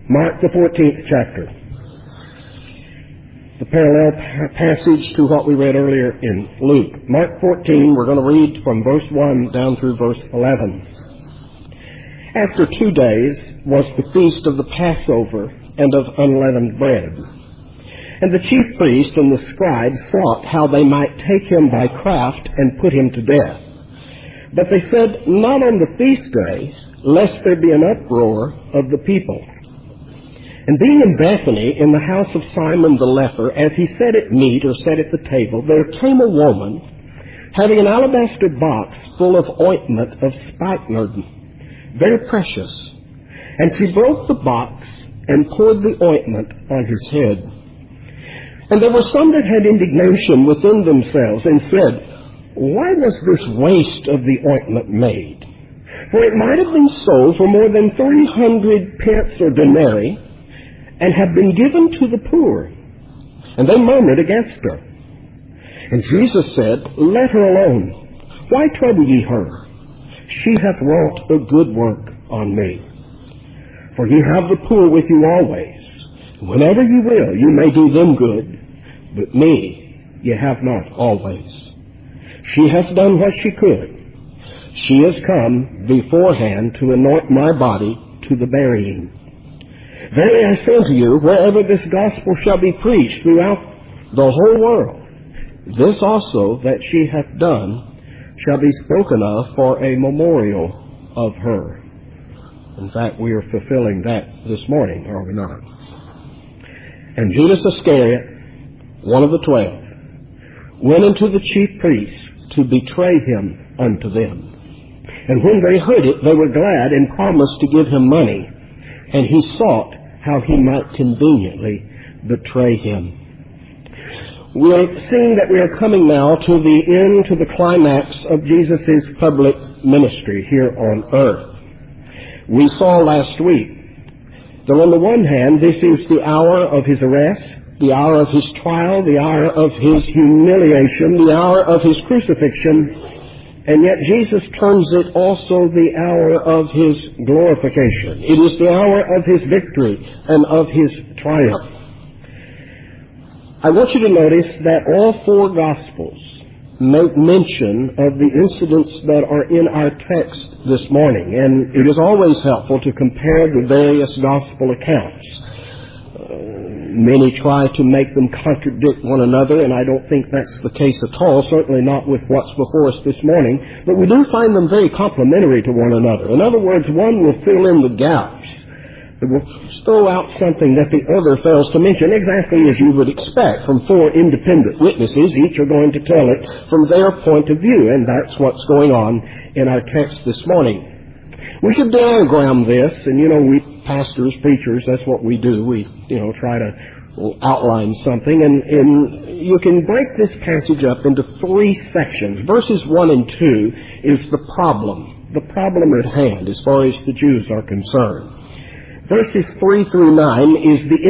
Mark, the 14th chapter. The parallel passage to what we read earlier in Luke. Mark 14, we're going to read from verse 1 down through verse 11. After 2 days was the feast of the Passover and of unleavened bread. And the chief priests and the scribes sought how they might take him by craft and put him to death. But they said, not on the feast day, lest there be an uproar of the people. And being in Bethany, in the house of Simon the leper, as he sat at meat or sat at the table, there came a woman having an alabaster box full of ointment of spikenard, very precious. And she broke the box and poured the ointment on his head. And there were some that had indignation within themselves and said, why was this waste of the ointment made? For it might have been sold for more than 300 pence or denarii, and have been given to the poor. And they murmured against her. And Jesus said, let her alone. Why trouble ye her? She hath wrought a good work on me. For ye have the poor with you always. Whenever you will, you may do them good. But me ye have not always. She hath done what she could. She is come beforehand to anoint my body to the burying. Verily I say unto you, wherever this gospel shall be preached throughout the whole world, this also that she hath done shall be spoken of for a memorial of her. In fact, we are fulfilling that this morning, are we not? And Judas Iscariot, one of the 12, went unto the chief priests to betray him unto them. And when they heard it, they were glad and promised to give him money. And he sought how he might conveniently betray him. We're seeing that we are coming now to the end, to the climax of Jesus' public ministry here on earth. We saw last week that on the one hand, this is the hour of his arrest, the hour of his trial, the hour of his humiliation, the hour of his crucifixion. And yet Jesus terms it also the hour of his glorification. It is the hour of his victory and of his triumph. I want you to notice that all 4 Gospels make mention of the incidents that are in our text this morning. And it is always helpful to compare the various Gospel accounts. Many try to make them contradict one another, and I don't think that's the case at all, certainly not with what's before us this morning. But we do find them very complementary to one another. In other words, one will fill in the gaps. It will throw out something that the other fails to mention, exactly as you would expect from 4 independent witnesses. Each are going to tell it from their point of view, and that's what's going on in our text this morning. We should diagram this, and we pastors, preachers, that's what we do. We, try to outline something, and you can break this passage up into 3 sections. Verses 1 and 2 is the problem at hand as far as the Jews are concerned. Verses 3 through 9 is the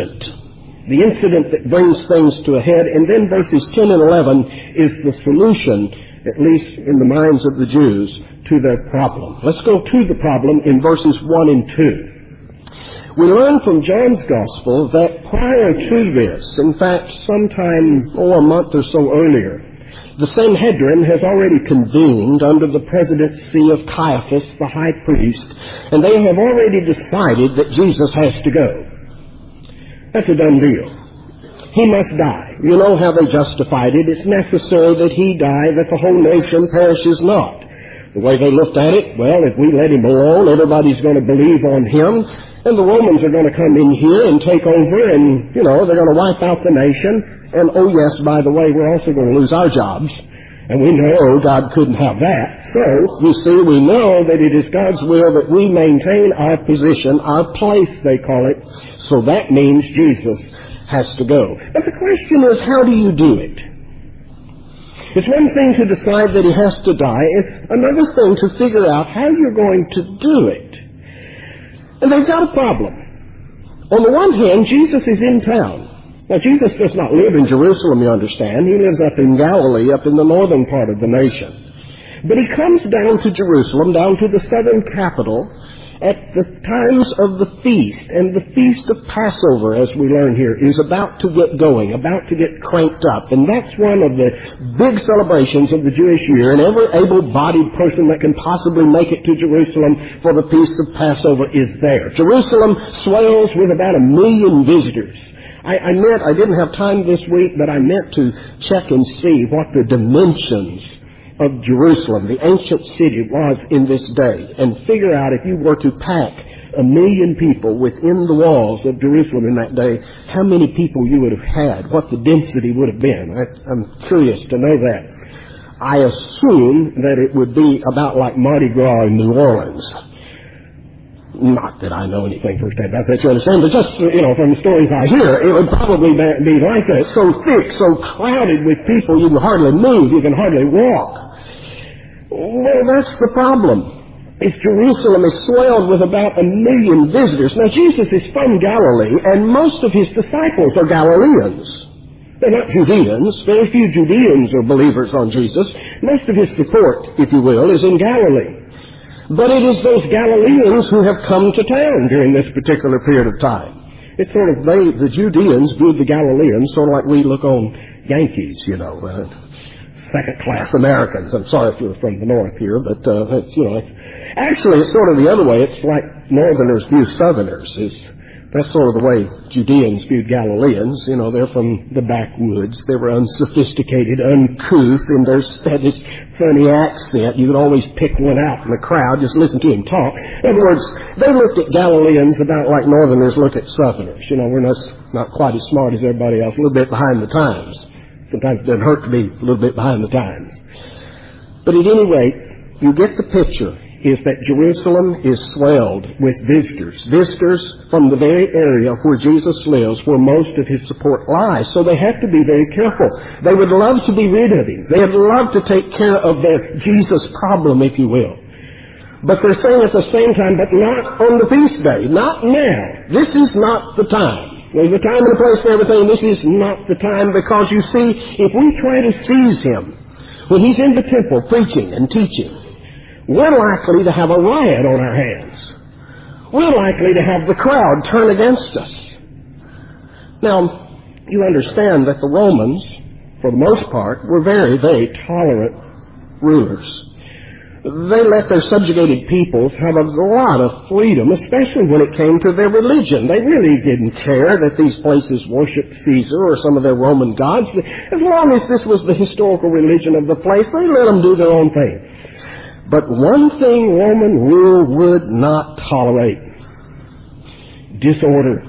incident that brings things to a head, and then verses 10 and 11 is the solution, at least in the minds of the Jews, to their problem. Let's go to the problem in verses 1 and 2. We learn from John's Gospel that prior to this, in fact, sometime a month or so earlier, the Sanhedrin has already convened under the presidency of Caiaphas, the high priest, and they have already decided that Jesus has to go. That's a done deal. He must die. You know how they justified it. It's necessary that he die, that the whole nation perishes not. The way they looked at it, well, if we let him alone, everybody's going to believe on him, and the Romans are going to come in here and take over, and, they're going to wipe out the nation. And, oh yes, by the way, we're also going to lose our jobs. And we know God couldn't have that. So, you see, we know that it is God's will that we maintain our position, our place, they call it. So that means Jesus has to go. But the question is, how do you do it? It's one thing to decide that he has to die. It's another thing to figure out how you're going to do it. And they've got a problem. On the one hand, Jesus is in town. Now, Jesus does not live in Jerusalem, you understand. He lives up in Galilee, up in the northern part of the nation. But he comes down to Jerusalem, down to the southern capital, at the times of the feast, and the feast of Passover, as we learn here, is about to get going, about to get cranked up. And that's one of the big celebrations of the Jewish year, and every able-bodied person that can possibly make it to Jerusalem for the feast of Passover is there. Jerusalem swells with about 1 million visitors. I didn't have time this week, but I meant to check and see what the dimensions of Jerusalem, the ancient city, was in this day, and figure out if you were to pack 1 million people within the walls of Jerusalem in that day, how many people you would have had, what the density would have been. I'm curious to know that. I assume that it would be about like Mardi Gras in New Orleans. Not that I know anything firsthand about that, you understand, but just, from the stories I hear, it would probably be like that. So thick, so crowded with people, you can hardly move, you can hardly walk. Well, that's the problem. Jerusalem is swelled with about 1 million visitors. Now, Jesus is from Galilee, and most of his disciples are Galileans. They're not Judeans. Very few Judeans are believers on Jesus. Most of his support, if you will, is in Galilee. But it is those Galileans who have come to town during this particular period of time. It's sort of the Judeans viewed the Galileans sort of like we look on Yankees, second-class Americans. I'm sorry if you're from the north here, but actually it's sort of the other way. It's like Northerners view Southerners. That's sort of the way Judeans viewed Galileans. They're from the backwoods. They were unsophisticated, uncouth, and had this funny accent. You could always pick one out in the crowd, just listen to him talk. In other words, they looked at Galileans about like Northerners look at Southerners. We're not quite as smart as everybody else, a little bit behind the times. Sometimes it doesn't hurt to be a little bit behind the times. But at any rate, you get the picture, is that Jerusalem is swelled with visitors from the very area where Jesus lives, where most of his support lies. So they have to be very careful. They would love to be rid of him. They would love to take care of their Jesus problem, if you will. But they're saying at the same time, but not on the feast day. Not now. This is not the time. There's a time and a place for everything. This is not the time, because you see, if we try to seize him when he's in the temple preaching and teaching, we're likely to have a riot on our hands. We're likely to have the crowd turn against us. Now, you understand that the Romans, for the most part, were very, very tolerant rulers. They let their subjugated peoples have a lot of freedom, especially when it came to their religion. They really didn't care that these places worshipped Caesar or some of their Roman gods. As long as this was the historical religion of the place, they let them do their own thing. But one thing Roman rule would not tolerate: disorder,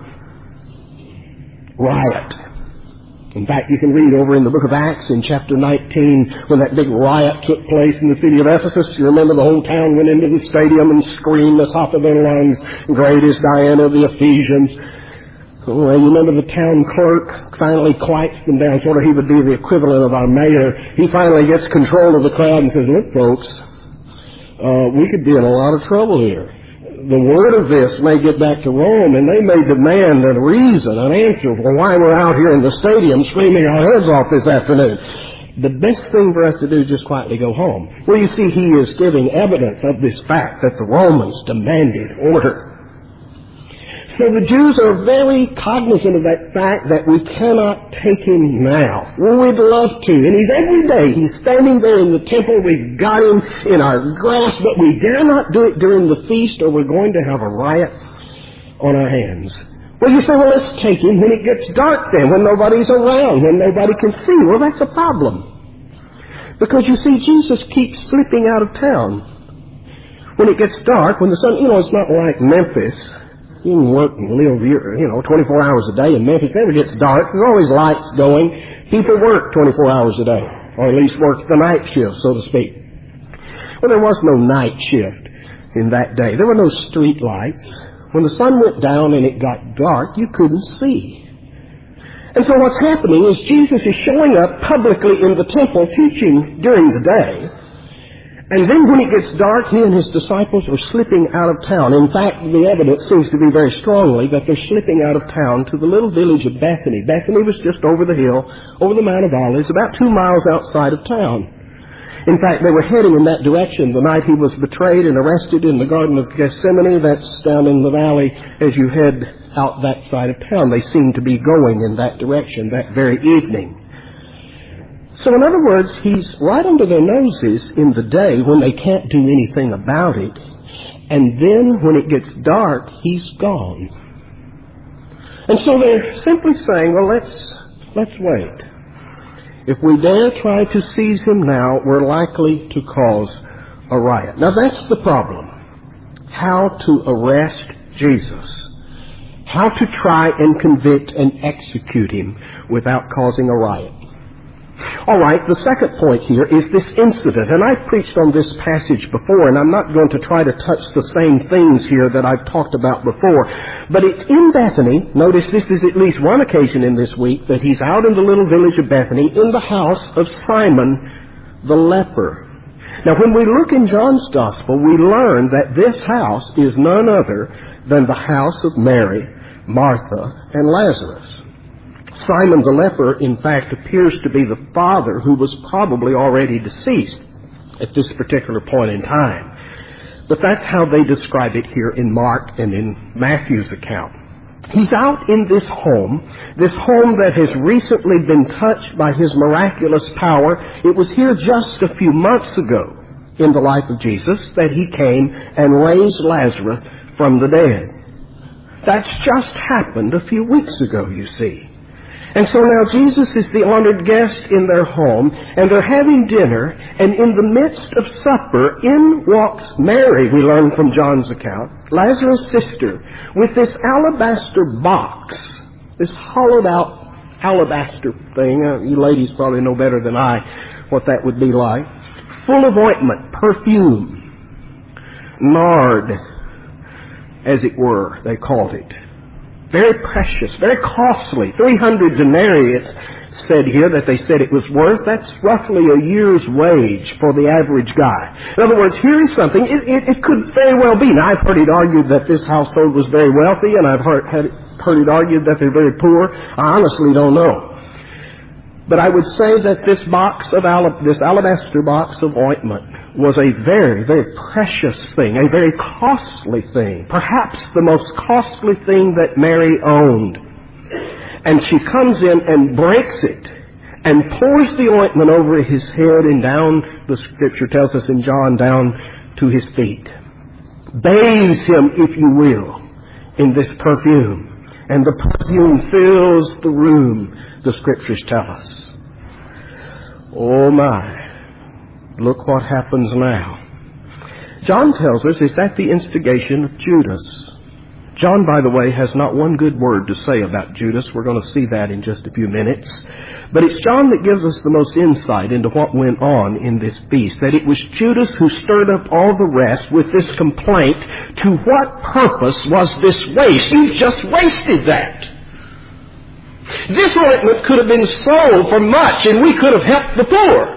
riot. In fact, you can read over in the book of Acts in chapter 19 when that big riot took place in the city of Ephesus. You remember the whole town went into the stadium and screamed the top of their lungs, "Great is Diana of the Ephesians." Well, you remember the town clerk finally quiets them down. Sort of he would be the equivalent of our mayor. He finally gets control of the crowd and says, "Look, folks, we could be in a lot of trouble here. The word of this may get back to Rome, and they may demand a reason, an answer for why we're out here in the stadium screaming our heads off this afternoon. The best thing for us to do is just quietly go home." Well, you see, he is giving evidence of this fact that the Romans demanded order. So the Jews are very cognizant of that fact that we cannot take him now. Well, we'd love to. And every day he's standing there in the temple. We've got him in our grasp, but we dare not do it during the feast, or we're going to have a riot on our hands. Well, you say, well, let's take him when it gets dark then, when nobody's around, when nobody can see. Well, that's a problem. Because you see, Jesus keeps slipping out of town. When it gets dark, when the sun, it's not like Memphis. You can work and live here, 24 hours a day in Memphis. It never gets dark. There's always lights going. People work 24 hours a day, or at least work the night shift, so to speak. Well, there was no night shift in that day. There were no street lights. When the sun went down and it got dark, you couldn't see. And so what's happening is Jesus is showing up publicly in the temple teaching during the day. And then when it gets dark, he and his disciples are slipping out of town. In fact, the evidence seems to be very strongly that they're slipping out of town to the little village of Bethany. Bethany was just over the hill, over the Mount of Olives, about 2 miles outside of town. In fact, they were heading in that direction the night he was betrayed and arrested in the Garden of Gethsemane. That's down in the valley as you head out that side of town. They seemed to be going in that direction that very evening. So in other words, he's right under their noses in the day when they can't do anything about it. And then when it gets dark, he's gone. And so they're simply saying, well, let's wait. If we dare try to seize him now, we're likely to cause a riot. Now that's the problem. How to arrest Jesus. How to try and convict and execute him without causing a riot. All right, the second point here is this incident. And I've preached on this passage before, and I'm not going to try to touch the same things here that I've talked about before. But it's in Bethany. Notice this is at least one occasion in this week that he's out in the little village of Bethany in the house of Simon the leper. Now, when we look in John's Gospel, we learn that this house is none other than the house of Mary, Martha, and Lazarus. Simon the leper, in fact, appears to be the father who was probably already deceased at this particular point in time. But that's how they describe it here in Mark and in Matthew's account. He's out in this home that has recently been touched by his miraculous power. It was here just a few months ago in the life of Jesus that he came and raised Lazarus from the dead. That's just happened a few weeks ago, you see. And so now Jesus is the honored guest in their home, and they're having dinner, and in the midst of supper, in walks Mary, we learn from John's account, Lazarus' sister, with this alabaster box, this hollowed out alabaster thing. You ladies probably know better than I what that would be like. Full of ointment, perfume, nard, as it were, they called it. Very precious, very costly. 300 denarii, it's said here that they said it was worth. That's roughly a year's wage for the average guy. In other words, here is something. It could very well be. Now, I've heard it argued that this household was very wealthy, and I've heard it argued that they're very poor. I honestly don't know. But I would say that this alabaster box of ointment was a very, very precious thing, a very costly thing, perhaps the most costly thing that Mary owned. And she comes in and breaks it and pours the ointment over his head and down, the Scripture tells us in John, down to his feet. Bathes him, if you will, in this perfume. And the perfume fills the room, the Scriptures tell us. Oh my. Look what happens now. John tells us it's at the instigation of Judas. John, by the way, has not one good word to say about Judas. We're going to see that in just a few minutes. But it's John that gives us the most insight into what went on in this feast. That it was Judas who stirred up all the rest with this complaint. To what purpose was this waste? You've just wasted that. This ointment could have been sold for much, and we could have helped the poor.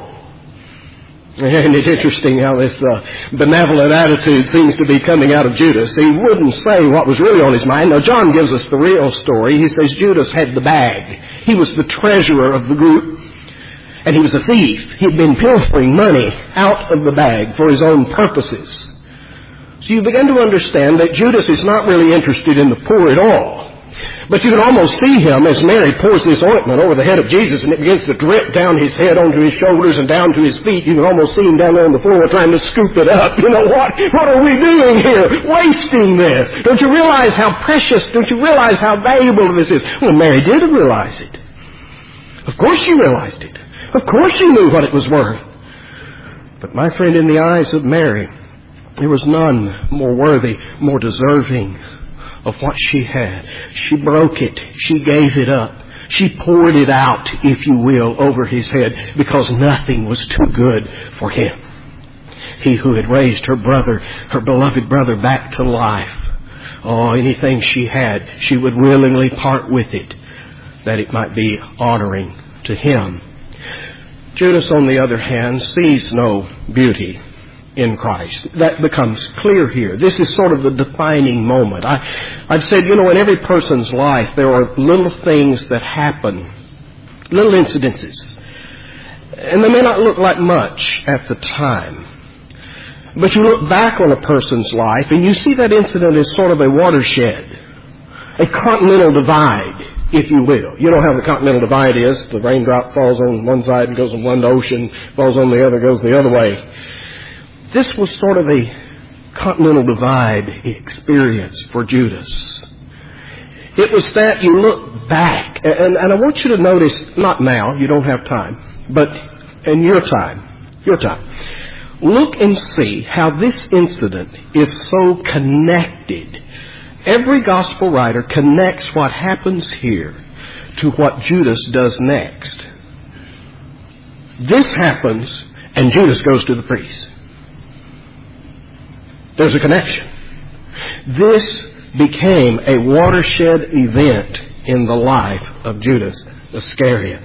And it's interesting how this benevolent attitude seems to be coming out of Judas. He wouldn't say what was really on his mind. Now, John gives us the real story. He says Judas had the bag. He was the treasurer of the group. And he was a thief. He'd been pilfering money out of the bag for his own purposes. So you begin to understand that Judas is not really interested in the poor at all. But you can almost see him as Mary pours this ointment over the head of Jesus and it begins to drip down his head onto his shoulders and down to his feet. You can almost see him down there on the floor trying to scoop it up. You know what? What are we doing here? Wasting this. Don't you realize how precious, don't you realize how valuable this is? Well, Mary did realize it. Of course she realized it. Of course she knew what it was worth. But my friend, in the eyes of Mary, there was none more worthy, more deserving of what she had. She broke it. She gave it up. She poured it out, if you will, over his head because nothing was too good for him. He who had raised her brother, her beloved brother, back to life. Oh, anything she had, she would willingly part with it that it might be honoring to him. Judas, on the other hand, sees no beauty in Christ. That becomes clear here. This is sort of the defining moment. I've said, in every person's life there are little things that happen, little incidences. And they may not look like much at the time. But you look back on a person's life and you see that incident as sort of a watershed, a continental divide, if you will. You know how the continental divide is. The raindrop falls on one side and goes on one ocean, falls on the other, goes the other way. This was sort of a continental divide experience for Judas. It was that you look back, and I want you to notice, not now, you don't have time, but in your time, look and see how this incident is so connected. Every gospel writer connects what happens here to what Judas does next. This happens, and Judas goes to the priest. There's a connection. This became a watershed event in the life of Judas Iscariot.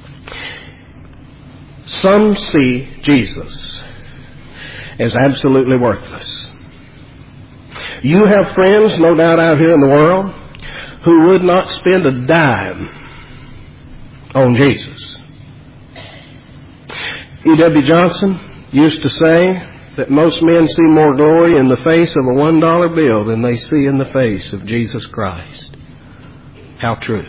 Some see Jesus as absolutely worthless. You have friends, no doubt, out here in the world who would not spend a dime on Jesus. E.W. Johnson used to say that most men see more glory in the face of a $1 bill than they see in the face of Jesus Christ. How true.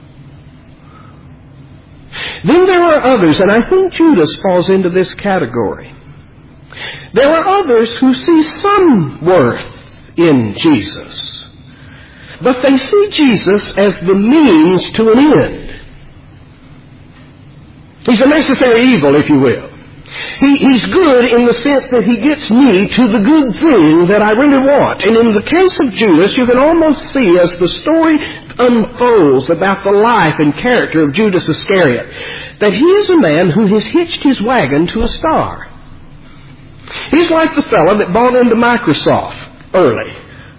Then there are others, and I think Judas falls into this category. There are others who see some worth in Jesus, but they see Jesus as the means to an end. He's a necessary evil, if you will. He's good in the sense that he gets me to the good thing that I really want. And in the case of Judas, you can almost see as the story unfolds about the life and character of Judas Iscariot, that he is a man who has hitched his wagon to a star. He's like the fellow that bought into Microsoft early.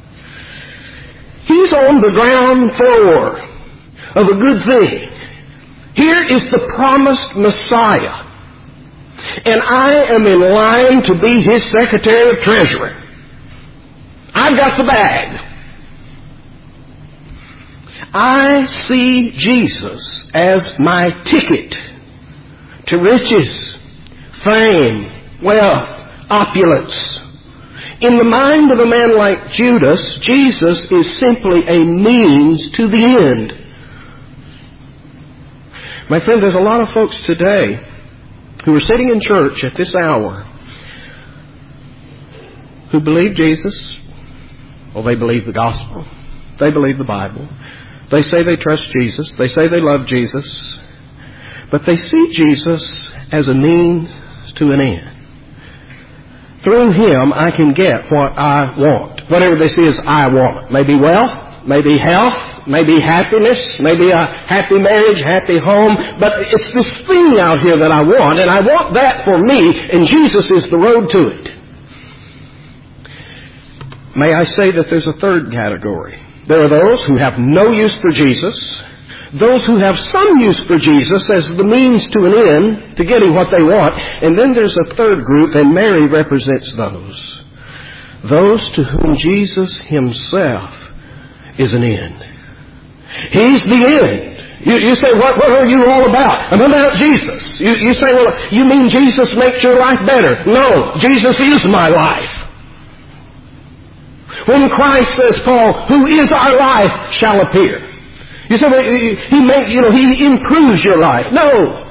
He's on the ground floor of a good thing. Here is the promised Messiah. And I am in line to be his Secretary of Treasury. I've got the bag. I see Jesus as my ticket to riches, fame, wealth, opulence. In the mind of a man like Judas, Jesus is simply a means to the end. My friend, there's a lot of folks today who are sitting in church at this hour who believe Jesus. Well, they believe the gospel. They believe the Bible. They say they trust Jesus. They say they love Jesus. But they see Jesus as a means to an end. Through him, I can get what I want. Whatever this is, I want. Maybe wealth, maybe health, maybe happiness, maybe a happy marriage, happy home. But it's this thing out here that I want, and I want that for me, and Jesus is the road to it. May I say that there's a third category. There are those who have no use for Jesus, those who have some use for Jesus as the means to an end, to getting what they want. And then there's a third group, and Mary represents those. Those to whom Jesus himself is an end. He's the end. You say, what are you all about? I'm about Jesus. You say, well, you mean Jesus makes your life better? No, Jesus is my life. When Christ, says Paul, who is our life, shall appear. You say, well, he improves your life. No.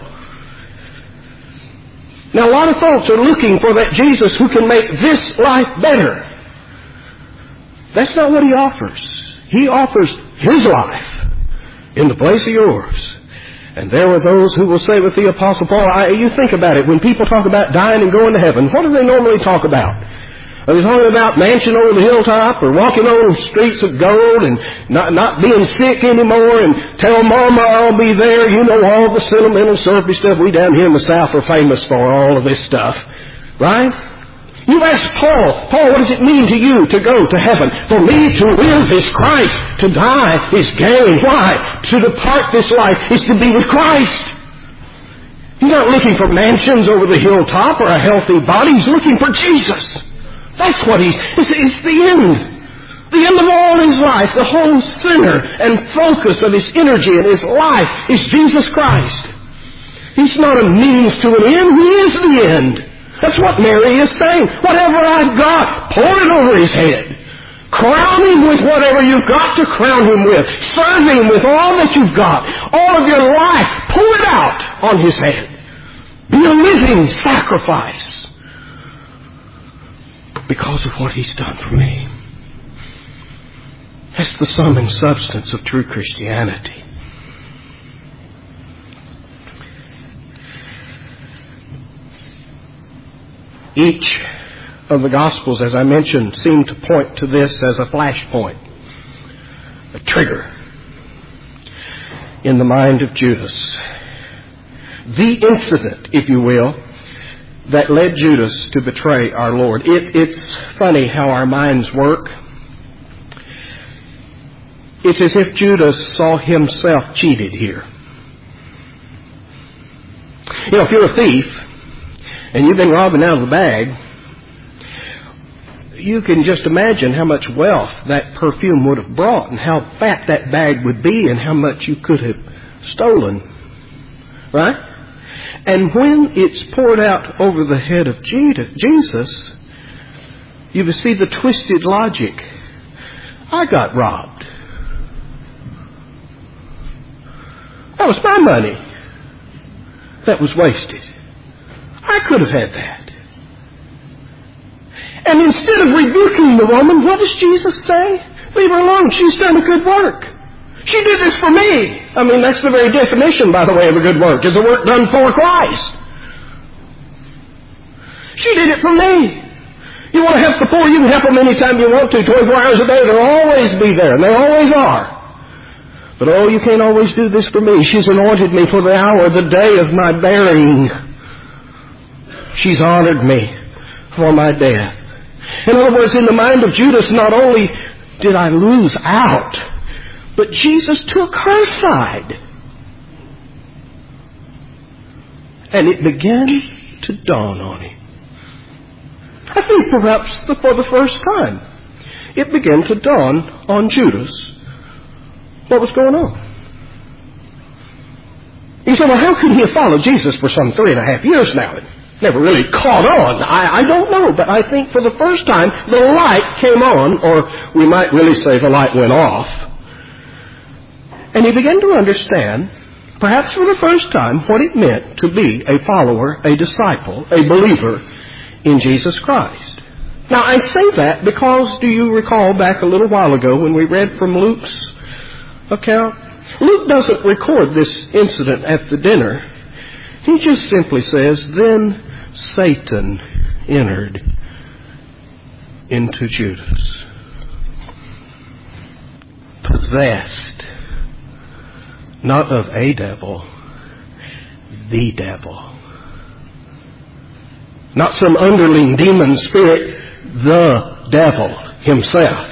Now, a lot of folks are looking for that Jesus who can make this life better. That's not what he offers. He offers his life in the place of yours. And there are those who will say with the Apostle Paul, you think about it, when people talk about dying and going to heaven, what do they normally talk about? Are they talking about mansion over the hilltop, or walking on streets of gold and not being sick anymore, and tell Mama I'll be there? You know, all the sentimental surfy stuff we down here in the South are famous for, all of this stuff. Right? You ask Paul, what does it mean to you to go to heaven? For me to live is Christ, to die is gain. Why? To depart this life is to be with Christ. He's not looking for mansions over the hilltop or a healthy body. He's looking for Jesus. That's what it's the end. The end of all his life, the whole center and focus of his energy and his life is Jesus Christ. He's not a means to an end. He is the end. That's what Mary is saying. Whatever I've got, pour it over his head. Crown him with whatever you've got to crown him with. Serve him with all that you've got. All of your life, pour it out on his head. Be a living sacrifice because of what he's done for me. That's the sum and substance of true Christianity. Each of the Gospels, as I mentioned, seem to point to this as a flashpoint, a trigger in the mind of Judas. The incident, if you will, that led Judas to betray our Lord. It's funny how our minds work. It's as if Judas saw himself cheated here. You know, if you're a thief and you've been robbing out of the bag, you can just imagine how much wealth that perfume would have brought and how fat that bag would be and how much you could have stolen. Right? And when it's poured out over the head of Jesus, you see the twisted logic. I got robbed. That was my money that was wasted. I could have had that. And instead of rebuking the woman, what does Jesus say? Leave her alone. She's done a good work. She did this for me. I mean, that's the very definition, by the way, of a good work, is a work done for Christ. She did it for me. You want to help the poor, you can help them anytime you want to. 24 hours a day, they'll always be there, and they always are. But oh, you can't always do this for me. She's anointed me for the hour, the day of my burying. She's honored me for my death. In other words, in the mind of Judas, not only did I lose out, but Jesus took her side. And it began to dawn on him. I think perhaps for the first time, it began to dawn on Judas what was going on. You say, well, how could he have followed Jesus for some 3.5 years now? It never really caught on. I don't know, but I think for the first time the light came on, or we might really say the light went off. And he began to understand, perhaps for the first time, what it meant to be a follower, a disciple, a believer in Jesus Christ. Now, I say that because, do you recall back a little while ago when we read from Luke's account? Luke doesn't record this incident at the dinner. He just simply says, then Satan entered into Judas, possessed, not of a devil, the devil. Not some underling demon spirit, the devil himself.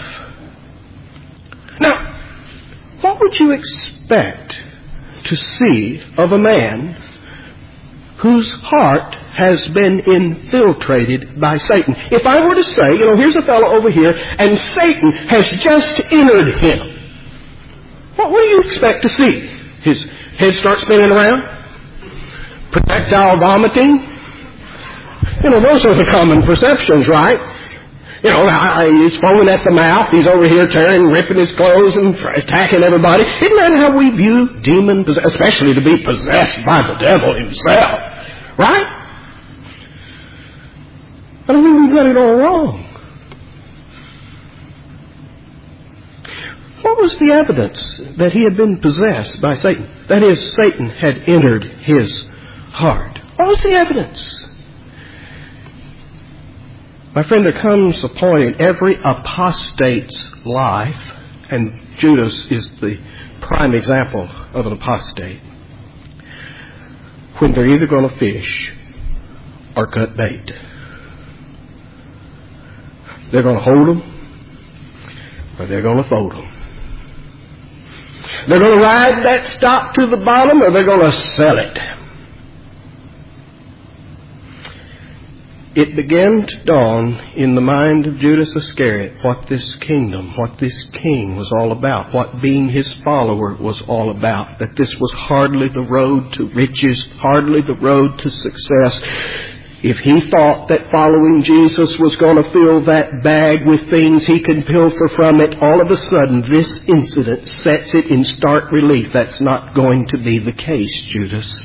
Now, what would you expect to see of a man whose heart has been infiltrated by Satan? If I were to say, here's a fellow over here, and Satan has just entered him, what do you expect to see? His head start spinning around? Projectile vomiting? Those are the common perceptions, right? He's foaming at the mouth. He's over here tearing, ripping his clothes and attacking everybody. Isn't that how we view demons, especially to be possessed by the devil himself? Right? I don't think we've got it all wrong. What was the evidence that he had been possessed by Satan? That is, Satan had entered his heart. What was the evidence? My friend, there comes a point in every apostate's life, and Judas is the prime example of an apostate, when they're either going to fish or cut bait. They're going to hold them, or they're going to fold them. They're going to ride that stock to the bottom, or they're going to sell it. it began to dawn in the mind of Judas Iscariot what this kingdom, what this king was all about, what being his follower was all about, that this was hardly the road to riches, hardly the road to success. If he thought that following Jesus was going to fill that bag with things he can pilfer from it, all of a sudden this incident sets it in stark relief. That's not going to be the case, Judas.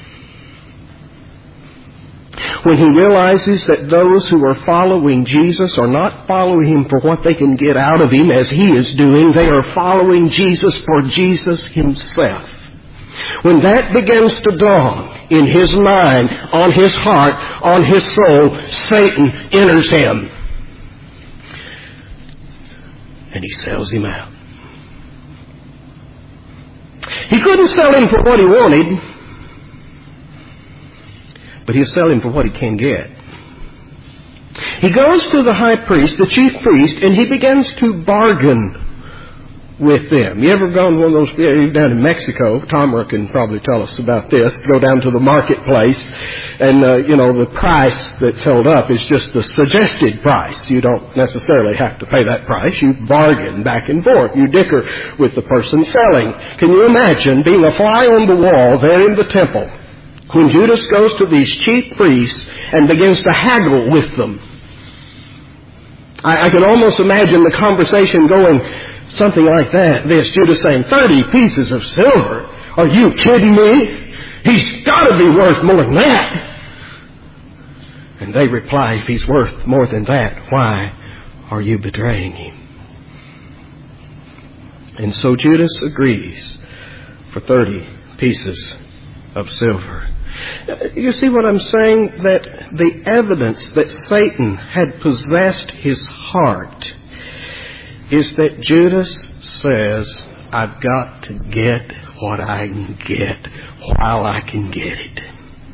When he realizes that those who are following Jesus are not following him for what they can get out of him as he is doing, they are following Jesus for Jesus himself. When that begins to dawn in his mind, on his heart, on his soul, Satan enters him. And he sells him out. He couldn't sell him for what he wanted, but he'll sell him for what he can get. He goes to the high priest, the chief priest, and he begins to bargain with them. You ever gone to one of those, down in Mexico, Tamara can probably tell us about this, go down to the marketplace, and the price that's held up is just the suggested price. You don't necessarily have to pay that price. You bargain back and forth. You dicker with the person selling. Can you imagine being a fly on the wall there in the temple when Judas goes to these chief priests and begins to haggle with them? I can almost imagine the conversation going something like that. This Judas saying, 30 pieces of silver? Are you kidding me? He's got to be worth more than that. And they reply, if he's worth more than that, why are you betraying him? And so Judas agrees for 30 pieces of silver. You see what I'm saying? That the evidence that Satan had possessed his heart is that Judas says, I've got to get what I can get while I can get it.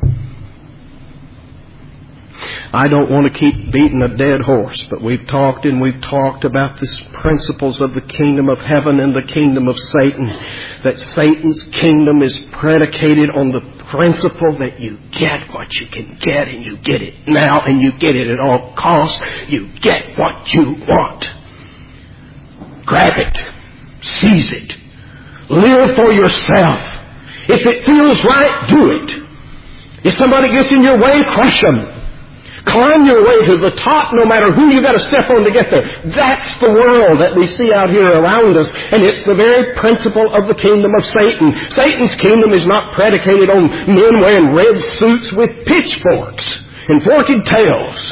I don't want to keep beating a dead horse, but we've talked about these principles of the kingdom of heaven and the kingdom of Satan, that Satan's kingdom is predicated on the principle that you get what you can get, and you get it now, and you get it at all costs. You get what you want. Grab it. Seize it. Live for yourself. If it feels right, do it. If somebody gets in your way, crush them. Climb your way to the top no matter who you got to step on to get there. That's the world that we see out here around us, and it's the very principle of the kingdom of Satan. Satan's kingdom is not predicated on men wearing red suits with pitchforks and forked tails.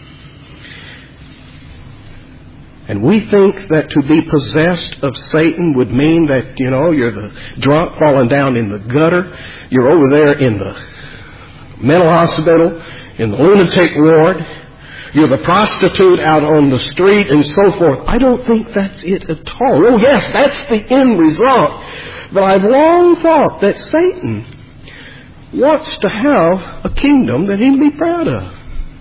And we think that to be possessed of Satan would mean that, you're the drunk falling down in the gutter. You're over there in the mental hospital, in the lunatic ward. You're the prostitute out on the street and so forth. I don't think that's it at all. Oh, yes, that's the end result. But I've long thought that Satan wants to have a kingdom that he'd be proud of.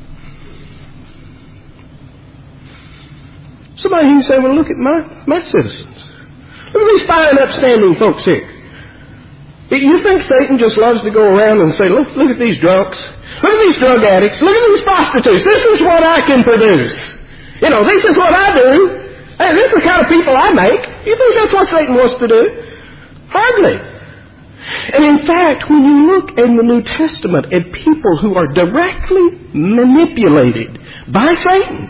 Somebody can say, well, look at my citizens. Look at these fine, upstanding folks here. You think Satan just loves to go around and say, look at these drunks. Look at these drug addicts. Look at these prostitutes. This is what I can produce. This is what I do. Hey, this is the kind of people I make. You think that's what Satan wants to do? Hardly. And in fact, when you look in the New Testament at people who are directly manipulated by Satan,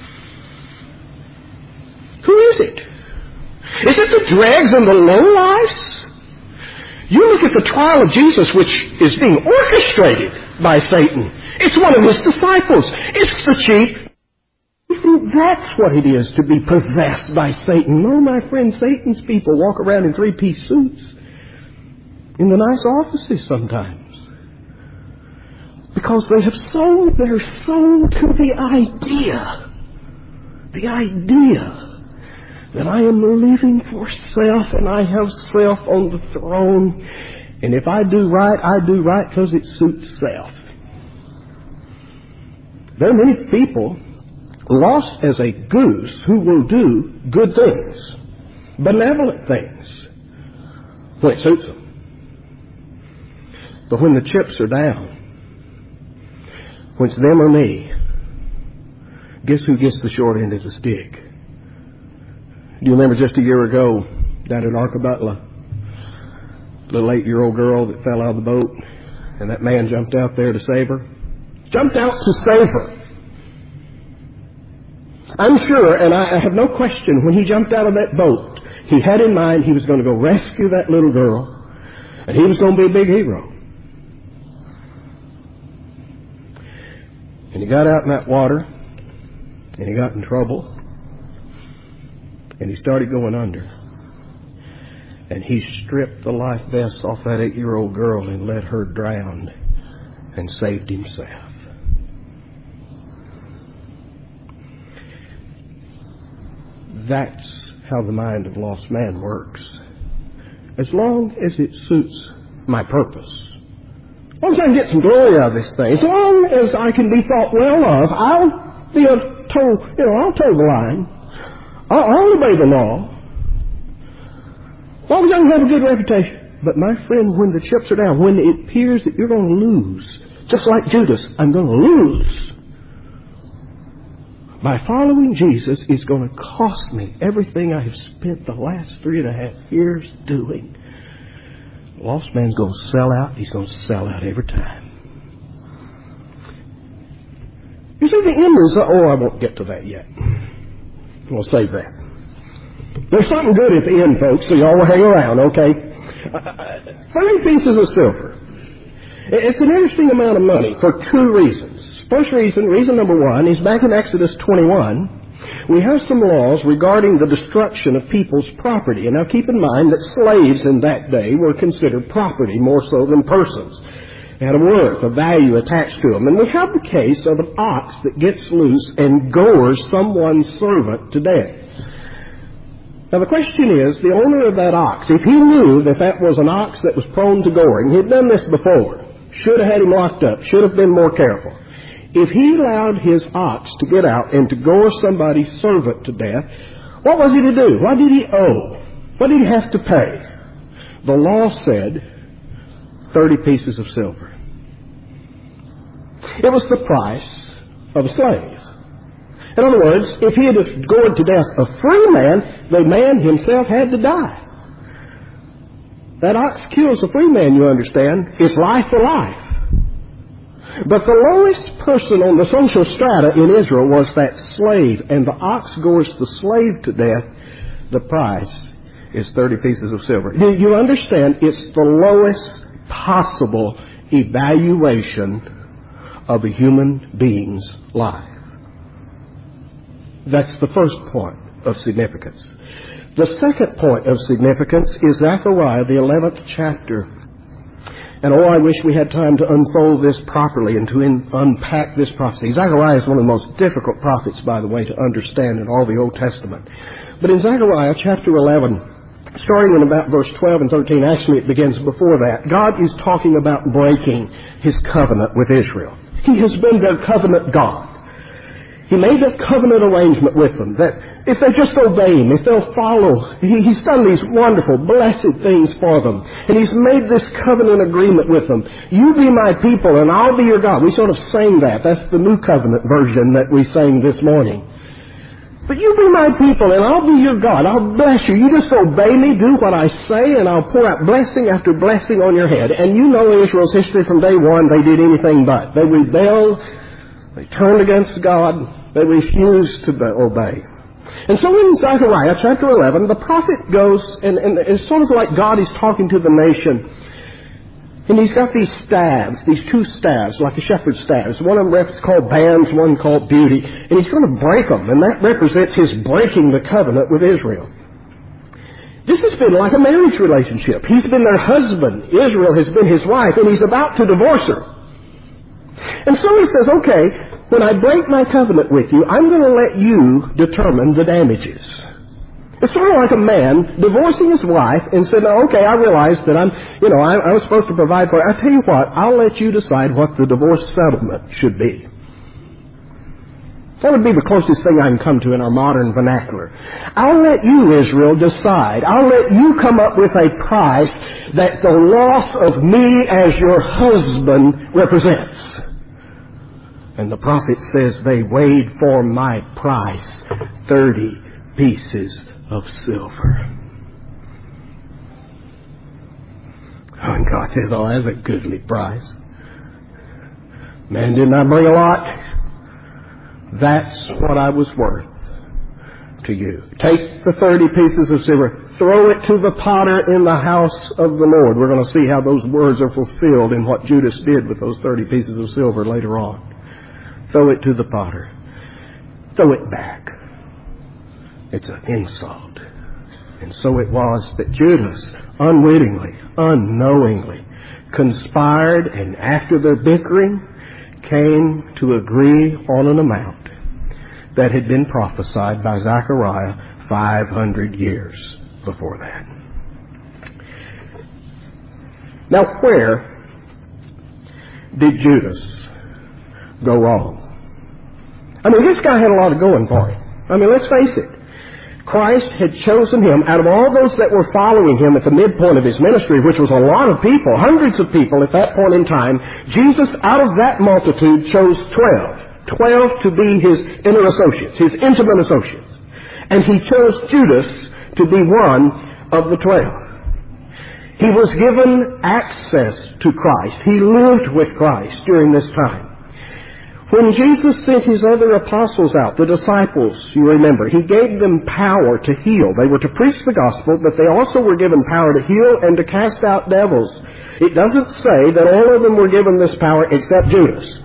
who is it? Is it the dregs and the lowlifes? You look at the trial of Jesus, which is being orchestrated by Satan. It's one of his disciples. It's the chief. You think that's what it is to be possessed by Satan? No, my friend, Satan's people walk around in three-piece suits in the nice offices sometimes, because they have sold their soul to the idea that I am living for self, and I have self on the throne, and if I do right, I do right because it suits self. There are many people lost as a goose who will do good things, benevolent things, when it suits them. But when the chips are down, when it's them or me, guess who gets the short end of the stick? Do you remember just a year ago down at Arkabutla, little 8-year-old girl that fell out of the boat, and that man jumped out there to save her? Jumped out to save her. I'm sure, and I have no question, when he jumped out of that boat, he had in mind he was going to go rescue that little girl, and he was going to be a big hero. And he got out in that water, and he got in trouble, and he started going under. And he stripped the life vest off that 8-year-old girl and let her drown and saved himself. That's how the mind of lost man works. As long as it suits my purpose. As long as I can get some glory out of this thing. As long as I can be thought well of, I'll be I'll toe the line. I'll obey the law. As long as I can have a good reputation. But my friend, when the chips are down, when it appears that you're going to lose, just like Judas, I'm going to lose. By following Jesus is going to cost me everything I have spent the last 3.5 years doing. The lost man's going to sell out. He's going to sell out every time. You see, the end is, I won't get to that yet. We'll save that. There's something good at the end, folks, so y'all will hang around, okay? 30 pieces of silver. It's an interesting amount of money for 2 reasons. First reason number 1, is back in Exodus 21, we have some laws regarding the destruction of people's property. And now keep in mind that slaves in that day were considered property more so than persons. They had a worth, a value attached to them. And we have the case of an ox that gets loose and gores someone's servant to death. Now the question is, the owner of that ox, if he knew that that was an ox that was prone to goring, he'd done this before, should have had him locked up, should have been more careful. If he allowed his ox to get out and to gore somebody's servant to death, what was he to do? What did he owe? What did he have to pay? The law said 30 pieces of silver. It was the price of a slave. In other words, if he had gored to death a free man, the man himself had to die. That ox kills a free man, you understand. It's life for life. But the lowest person on the social strata in Israel was that slave, and the ox gores the slave to death. The price is 30 pieces of silver. Do you understand? It's the lowest possible evaluation of a human being's life. That's the first point of significance. The second point of significance is Zechariah, the 11th chapter. And I wish we had time to unfold this properly and to unpack this prophecy. Zechariah is one of the most difficult prophets, by the way, to understand in all the Old Testament. But in Zechariah chapter 11, starting in about verse 12 and 13, actually it begins before that, God is talking about breaking His covenant with Israel. He has been their covenant God. He made a covenant arrangement with them that if they just obey Him, if they'll follow, He's done these wonderful, blessed things for them. And He's made this covenant agreement with them. You be my people and I'll be your God. We sort of sang that. That's the New Covenant version that we sang this morning. But you be my people and I'll be your God. I'll bless you. You just obey me, do what I say, and I'll pour out blessing after blessing on your head. And you know Israel's history from day one, they did anything but. They rebelled. They turned against God. They refused to obey. And so in Zechariah chapter 11, the prophet goes, and it's sort of like God is talking to the nation. And he's got these staves, these 2 staves, like a shepherd's staves. One of them is called bands, one called beauty. And he's going to break them, and that represents his breaking the covenant with Israel. This has been like a marriage relationship. He's been their husband. Israel has been his wife, and he's about to divorce her. And so he says, okay, when I break my covenant with you, I'm going to let you determine the damages. It's sort of like a man divorcing his wife and said, oh, okay, I realize that I was supposed to provide for her. I tell you what, I'll let you decide what the divorce settlement should be. That would be the closest thing I can come to in our modern vernacular. I'll let you, Israel, decide. I'll let you come up with a price that the loss of me as your husband represents. And the prophet says they weighed for my price 30 pieces of silver. Oh, and God says, oh, that's a goodly price. Man, didn't I bring a lot? That's what I was worth to you. Take the 30 pieces of silver, throw it to the potter in the house of the Lord. We're going to see how those words are fulfilled in what Judas did with those 30 pieces of silver later on. Throw it to the potter. Throw it back. It's an insult. And so it was that Judas unwittingly, unknowingly conspired, and after their bickering came to agree on an amount that had been prophesied by Zechariah 500 years before that. Now, where did Judas go wrong? I mean, this guy had a lot of going for him. I mean, let's face it. Christ had chosen him out of all those that were following him at the midpoint of his ministry, which was a lot of people, hundreds of people at that point in time. Jesus, out of that multitude, chose 12 to be his inner associates, his intimate associates. And he chose Judas to be one of the 12. He was given access to Christ. He lived with Christ during this time. When Jesus sent his other apostles out, the disciples, you remember, he gave them power to heal. They were to preach the gospel, but they also were given power to heal and to cast out devils. It doesn't say that all of them were given this power except Judas.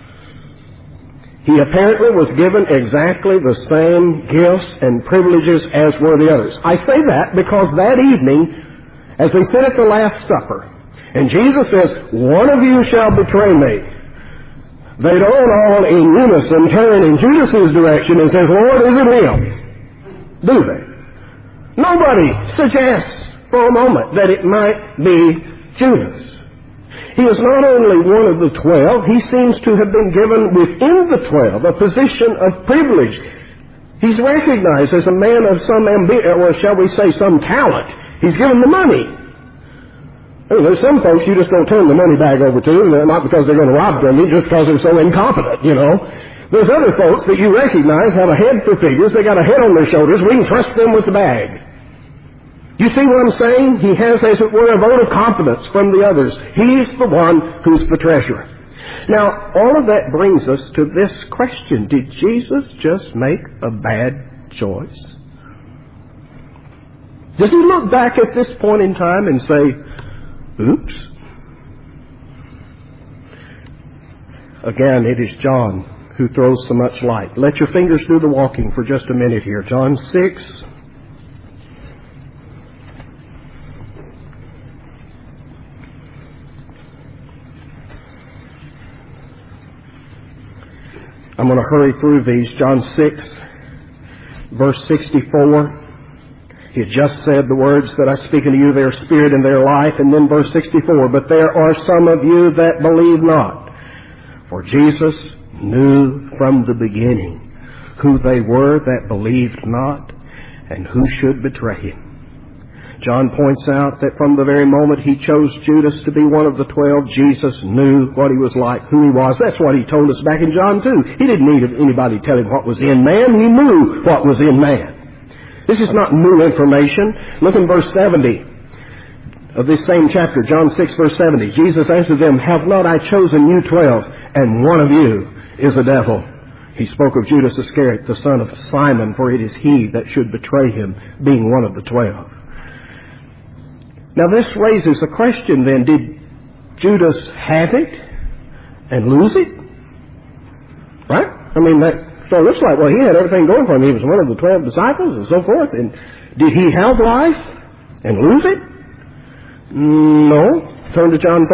He apparently was given exactly the same gifts and privileges as were the others. I say that because that evening, as they sit at the Last Supper, and Jesus says, one of you shall betray me. They don't all in unison turn in Judas's direction and says, Lord, is it him? Do they? Nobody suggests for a moment that it might be Judas. He is not only one of the 12, he seems to have been given within the 12 a position of privilege. He's recognized as a man of some ambition, or shall we say some talent. He's given the money. I mean, there's some folks you just don't turn the money bag over to, not because they're going to rob from you, just because they're so incompetent, you know. There's other folks that you recognize have a head for figures. They got a head on their shoulders. We can trust them with the bag. You see what I'm saying? He has, as it were, a vote of confidence from the others. He's the one who's the treasurer. Now, all of that brings us to this question. Did Jesus just make a bad choice? Does he look back at this point in time and say, oops? Again, it is John who throws so much light. Let your fingers do the walking for just a minute here. John 6. I'm going to hurry through these. John 6, verse 64. He had just said the words that I speak unto you, their spirit and their life. And then verse 64, but there are some of you that believe not. For Jesus knew from the beginning who they were that believed not and who should betray him. John points out that from the very moment he chose Judas to be one of the 12, Jesus knew what he was like, who he was. That's what he told us back in John 2. He didn't need anybody tell him what was in man. He knew what was in man. This is not new information. Look in verse 70 of this same chapter, John 6, verse 70. Jesus answered them, have not I chosen you 12, and one of you is a devil? He spoke of Judas Iscariot, the son of Simon, for it is he that should betray him, being one of the 12. Now this raises a question then. Did Judas have it and lose it? Right? I mean, that so it looks like, well, he had everything going for him. He was one of the 12 disciples and so forth. And did he have life and lose it? No. Turn to John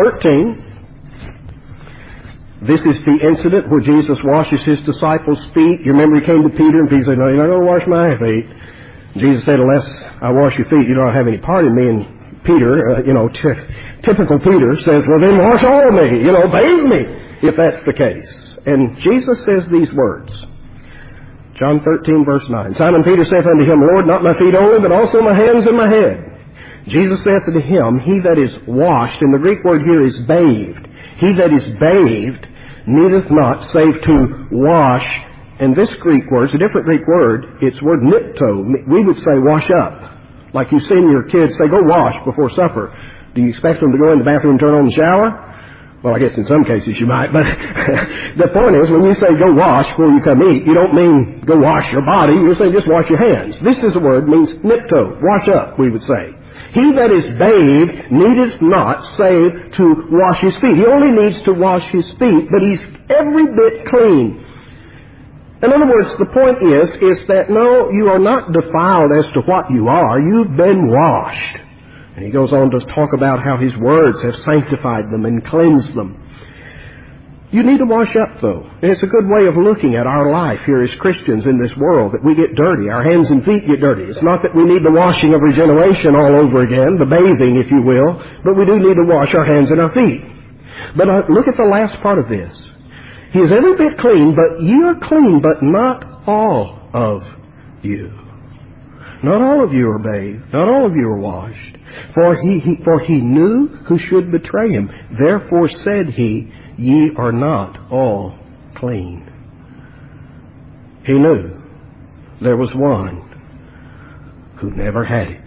13. This is the incident where Jesus washes his disciples' feet. You remember he came to Peter and Peter said, no, you're not going to wash my feet. Jesus said, unless I wash your feet, you don't have any part in me. And Peter, typical Peter says, well, then wash all of me, bathe me, if that's the case. And Jesus says these words. John 13, verse 9. Simon Peter saith unto him, Lord, not my feet only, but also my hands and my head. Jesus saith unto him, he that is washed, and the Greek word here is bathed. He that is bathed needeth not save to wash. And this Greek word, it's a different Greek word. It's word nipto. We would say wash up. Like you send your kids, say, go wash before supper. Do you expect them to go in the bathroom and turn on the shower? Well, I guess in some cases you might, but the point is, when you say go wash before you come eat, you don't mean go wash your body, you're saying just wash your hands. This is a word means nipto, wash up, we would say. He that is bathed needeth not save to wash his feet. He only needs to wash his feet, but he's every bit clean. In other words, the point is that no, you are not defiled as to what you are, you've been washed. And he goes on to talk about how his words have sanctified them and cleansed them. You need to wash up, though. And it's a good way of looking at our life here as Christians in this world, that we get dirty. Our hands and feet get dirty. It's not that we need the washing of regeneration all over again, the bathing, if you will, but we do need to wash our hands and our feet. But look at the last part of this. He is every bit clean, but ye are clean, but not all of you. Not all of you are bathed. Not all of you are washed. For he knew who should betray him. Therefore said he, ye are not all clean. He knew there was one who never had it.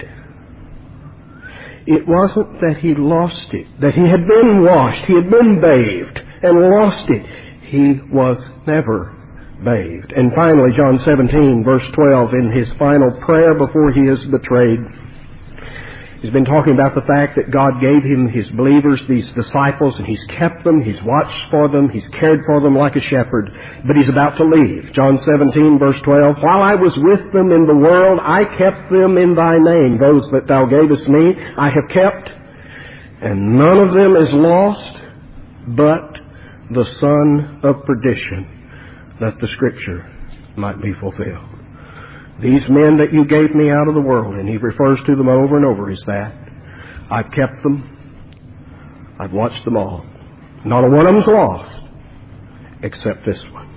It wasn't that he lost it, that he had been washed, he had been bathed and lost it. He was never bathed. And finally, John 17, verse 12, in his final prayer before he is betrayed, he's been talking about the fact that God gave him his believers, these disciples, and he's kept them, he's watched for them, he's cared for them like a shepherd, but he's about to leave. John 17, verse 12, while I was with them in the world, I kept them in thy name. Those that thou gavest me, I have kept, and none of them is lost, but the son of perdition, that the scripture might be fulfilled. These men that you gave me out of the world, and he refers to them over and over, is that I've kept them, I've watched them all. Not a one of them's lost, except this one.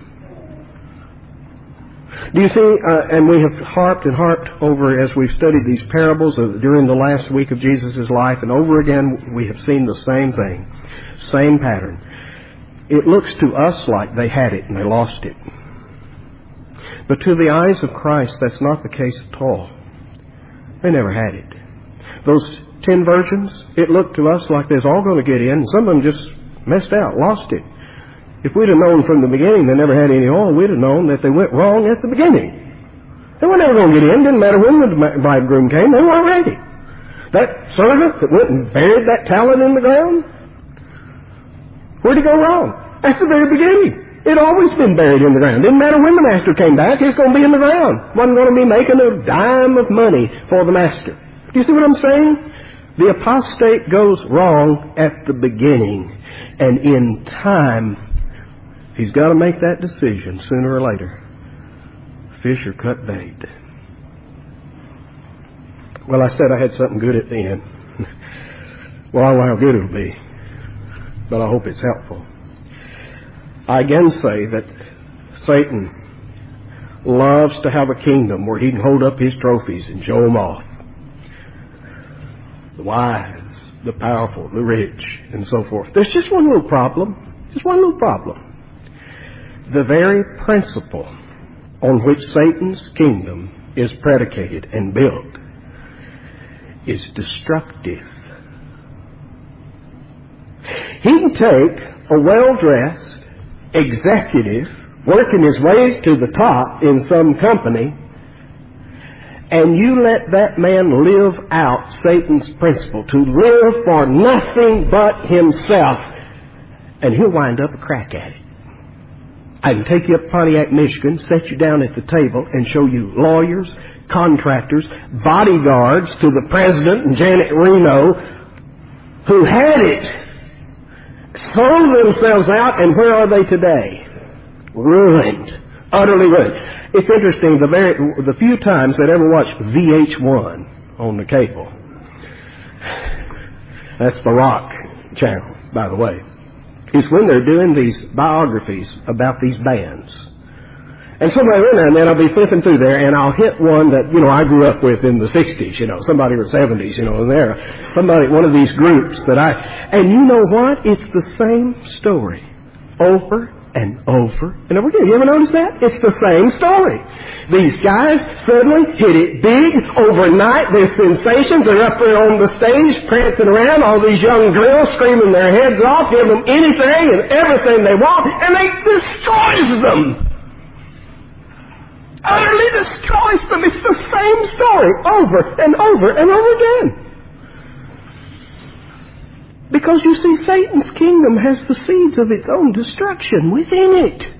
Do you see, and we have harped and harped over as we've studied these parables during the last week of Jesus' life, and over again we have seen the same thing, same pattern. It looks to us like they had it and they lost it. But to the eyes of Christ, that's not the case at all. They never had it. Those 10 virgins, it looked to us like they was all going to get in, and some of them just messed out, lost it. If we'd have known from the beginning they never had any oil, we'd have known that they went wrong at the beginning. They were never going to get in. Didn't matter when the bridegroom came, they weren't ready. That servant that went and buried that talent in the ground, where'd he go wrong? At the very beginning. It always been buried in the ground. Didn't matter when the master came back, it's going to be in the ground. Wasn't going to be making a dime of money for the master. Do you see what I'm saying? The apostate goes wrong at the beginning. And in time, he's got to make that decision sooner or later. Fish or cut bait. Well, I said I had something good at the end. Well, I don't know how good it'll be, but I hope it's helpful. I again say that Satan loves to have a kingdom where he can hold up his trophies and show them off. The wise, the powerful, the rich, and so forth. There's just one little problem. Just one little problem. The very principle on which Satan's kingdom is predicated and built is destructive. He can take a well-dressed executive working his way to the top in some company, and you let that man live out Satan's principle, to live for nothing but himself, and he'll wind up a crack at it. I can take you up to Pontiac, Michigan, set you down at the table, and show you lawyers, contractors, bodyguards to the president and Janet Reno who had it, sold themselves out, and where are they today? Ruined. Utterly ruined. It's interesting, the few times that I ever watched VH1 on the cable. That's the Rock channel, by the way. Is when they're doing these biographies about these bands. And somebody and then I'll be flipping through there, and I'll hit one that, I grew up with in the 60s, somebody in the 70s, and there, one of these groups and you know what? It's the same story over and over and over again. You ever notice that? It's the same story. These guys suddenly hit it big overnight. Their sensations are up there on the stage, prancing around. All these young girls screaming their heads off, give them anything and everything they want, and they destroys them. Utterly destroys them. It's the same story over and over and over again. Because you see, Satan's kingdom has the seeds of its own destruction within it.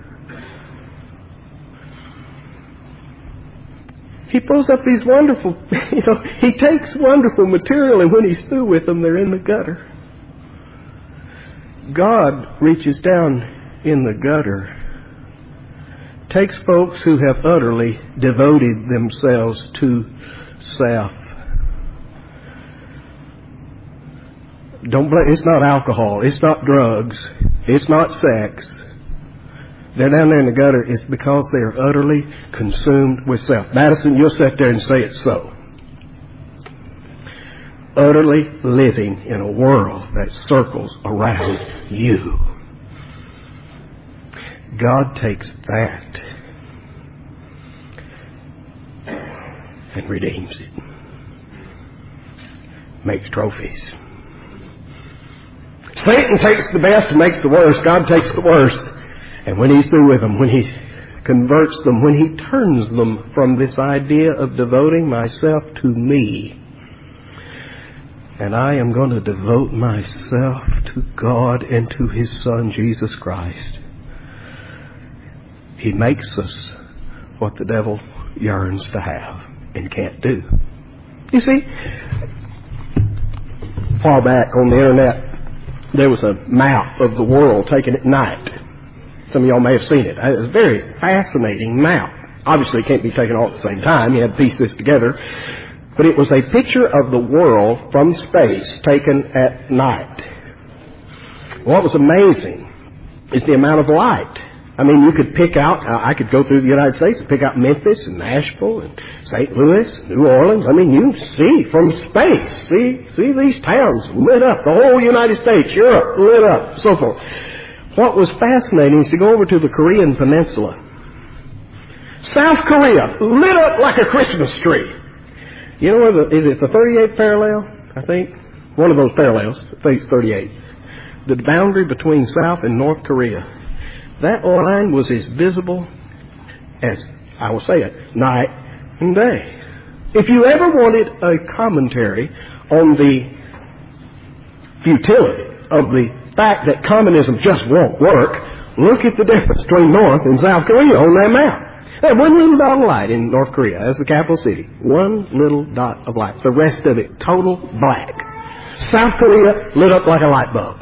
He pulls up these wonderful, he takes wonderful material, and when he's through with them, they're in the gutter. God reaches down in the gutter, takes folks who have utterly devoted themselves to self. It's not alcohol. It's not drugs. It's not sex. They're down there in the gutter. It's because they are utterly consumed with self. Madison, you'll sit there and say it's so. Utterly living in a world that circles around you. God takes that and redeems it. Makes trophies. Satan takes the best and makes the worst. God takes the worst. And when he's through with them, when he converts them, when he turns them from this idea of devoting myself to me, and I am going to devote myself to God and to his Son, Jesus Christ, he makes us what the devil yearns to have and can't do. You see, far back on the internet, there was a map of the world taken at night. Some of y'all may have seen it. It was a very fascinating map. Obviously, it can't be taken all at the same time. You had to piece this together. But it was a picture of the world from space taken at night. What was amazing is the amount of light. I mean, you could pick out, I could go through the United States and pick out Memphis and Nashville and St. Louis, New Orleans. I mean, you can see from space, see these towns lit up, the whole United States, Europe lit up, so forth. What was fascinating is to go over to the Korean Peninsula. South Korea, lit up like a Christmas tree. You know where is it the 38th parallel, I think? One of those parallels, I think it's 38. The boundary between South and North Korea. That line was as visible as, I will say it, night and day. If you ever wanted a commentary on the futility of the fact that communism just won't work, look at the difference between North and South Korea on that map. There's one little dot of light in North Korea. That's the capital city. One little dot of light. The rest of it, total black. South Korea lit up like a light bulb.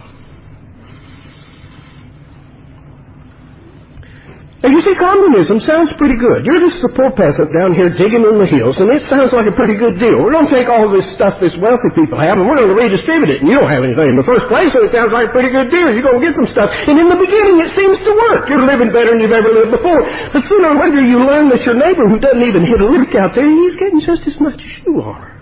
And you see, communism sounds pretty good. You're just a poor peasant down here digging in the hills, and it sounds like a pretty good deal. We're going to take all this stuff this wealthy people have, and we're going to redistribute it, and you don't have anything in the first place, so it sounds like a pretty good deal. You're going to get some stuff. And in the beginning, it seems to work. You're living better than you've ever lived before. But sooner or later, you learn that your neighbor who doesn't even hit a lick out there, he's getting just as much as you are.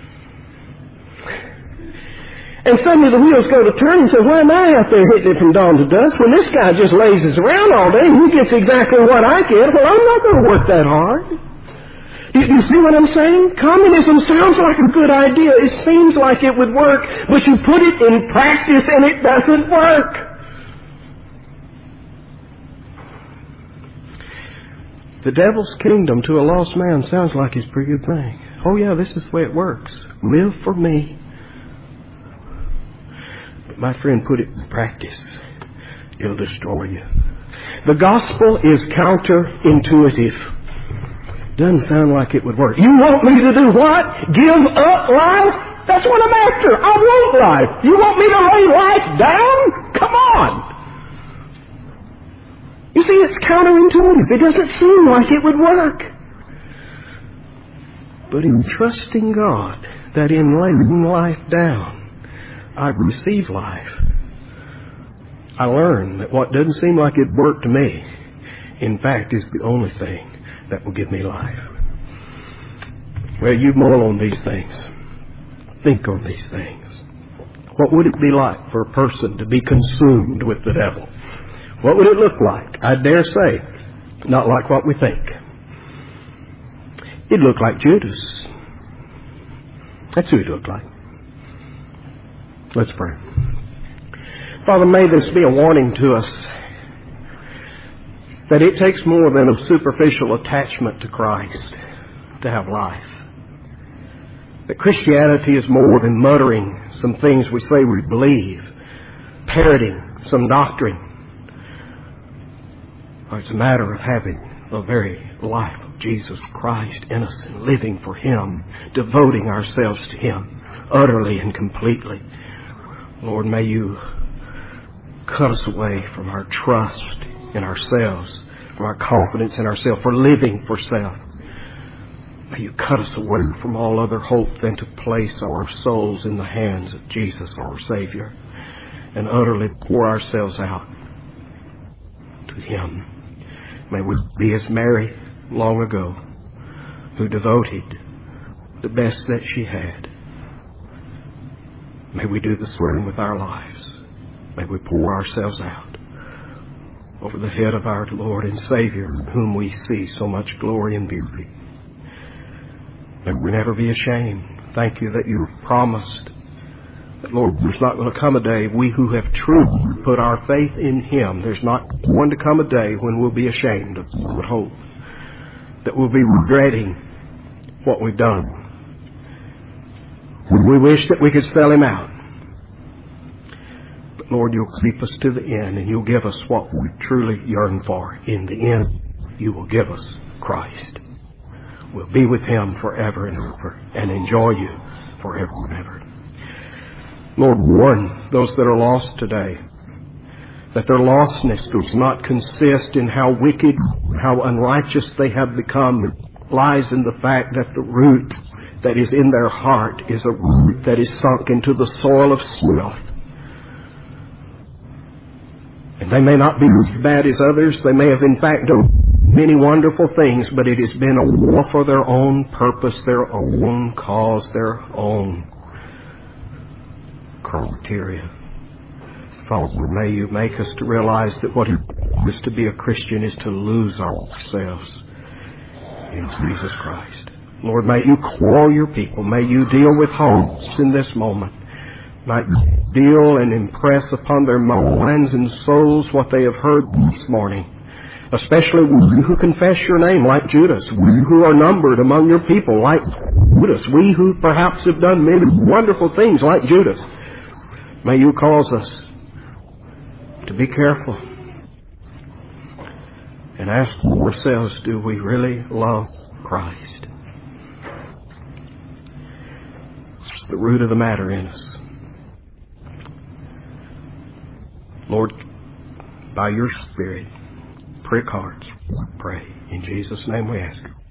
And suddenly the wheels go to turn and say, why am I out there hitting it from dawn to dusk when this guy just lazes around all day and he gets exactly what I get? Well, I'm not going to work that hard. You see what I'm saying? Communism sounds like a good idea. It seems like it would work, but you put it in practice and it doesn't work. The devil's kingdom to a lost man sounds like it's a pretty good thing. Oh yeah, this is the way it works. Live for me. My friend, put it in practice. It'll destroy you. The gospel is counterintuitive. Doesn't sound like it would work. You want me to do what? Give up life? That's what I'm after. I want life. You want me to lay life down? Come on. You see, it's counterintuitive. It doesn't seem like it would work. But in trusting God that in laying life down, I receive life, I learn that what doesn't seem like it'd work to me, in fact, is the only thing that will give me life. Well, you mull on these things. Think on these things. What would it be like for a person to be consumed with the devil? What would it look like? I dare say, not like what we think. It'd look like Judas. That's who he'd look like. Let's pray. Father, may this be a warning to us that it takes more than a superficial attachment to Christ to have life. That Christianity is more than muttering some things we say we believe, parroting some doctrine. Or it's a matter of having the very life of Jesus Christ in us and living for Him, devoting ourselves to Him utterly and completely. Lord, may You cut us away from our trust in ourselves, from our confidence in ourselves, for living for self. May You cut us away from all other hope than to place our souls in the hands of Jesus, our Savior, and utterly pour ourselves out to Him. May we be as Mary long ago, who devoted the best that she had. May we do the same with our lives. May we pour ourselves out over the head of our Lord and Savior, in whom we see so much glory and beauty. May we never be ashamed. Thank You that You've promised that, Lord, there's not going to come a day, we who have truly put our faith in Him, there's not going to come a day when we'll be ashamed of what hope, that we'll be regretting what we've done. When we wish that we could sell Him out. But Lord, You'll keep us to the end, and You'll give us what we truly yearn for. In the end, You will give us Christ. We'll be with Him forever and ever, and enjoy You forever and ever. Lord, warn those that are lost today that their lostness does not consist in how wicked, how unrighteous they have become. It lies in the fact that the root that is in their heart is a root that is sunk into the soil of self. And they may not be as bad as others. They may have in fact done many wonderful things, but it has been a war for their own purpose, their own cause, their own criteria. Father, may You make us to realize that what it is to be a Christian is to lose ourselves in Jesus Christ. Lord, may You call Your people. May You deal with hearts in this moment. Might deal and impress upon their minds and souls what they have heard this morning. Especially we who confess Your name like Judas. We who are numbered among Your people like Judas. We who perhaps have done many wonderful things like Judas. May You cause us to be careful and ask ourselves, do we really love Christ? It's the root of the matter in us. Lord, by Your Spirit, prick hearts, pray. In Jesus' name we ask.